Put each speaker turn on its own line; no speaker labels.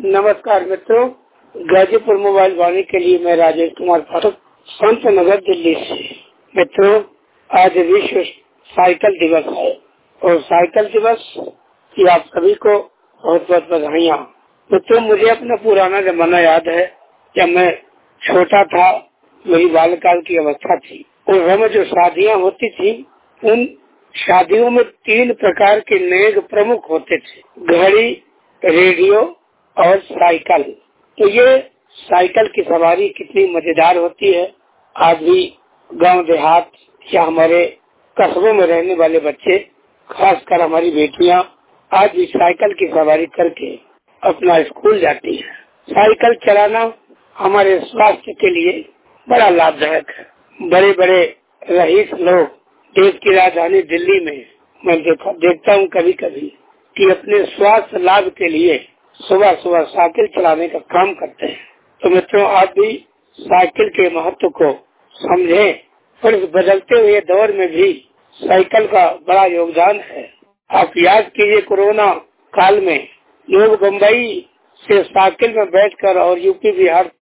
नमस्कार मित्रों, गाजीपुर मोबाइल वाणी के लिए मैं राजेश कुमार पाठक, संत नगर दिल्ली से। मित्रों, आज विश्व साइकिल दिवस है और साइकिल दिवस की आप सभी को बहुत बहुत बधाइयाँ। मित्रों, मुझे अपना पुराना जमाना याद है। जब मैं छोटा था, मेरी बालकाल की अवस्था थी और हमें जो शादियाँ होती थी, उन शादियों में 3 प्रकार के नेग प्रमुख होते थे: घड़ी, रेडियो और साइकिल। तो ये साइकिल की सवारी कितनी मजेदार होती है। आज भी गांव देहात या हमारे कस्बों में रहने वाले बच्चे, खासकर हमारी बेटियां, आज भी साइकिल की सवारी करके अपना स्कूल जाती है। साइकिल चलाना हमारे स्वास्थ्य के लिए बड़ा लाभदायक है। बड़े बड़े रईस लोग देश की राजधानी दिल्ली में मैं देखता हूँ कभी कभी कि अपने स्वास्थ्य लाभ के लिए सुबह सुबह साइकिल चलाने का काम करते हैं। तो मित्रों, आप भी साइकिल के महत्व को समझें और इस बदलते हुए दौर में भी साइकिल का बड़ा योगदान है। आप याद कीजिए, कोरोना काल में लोग बम्बई से साइकिल में बैठकर और यूपी बिहार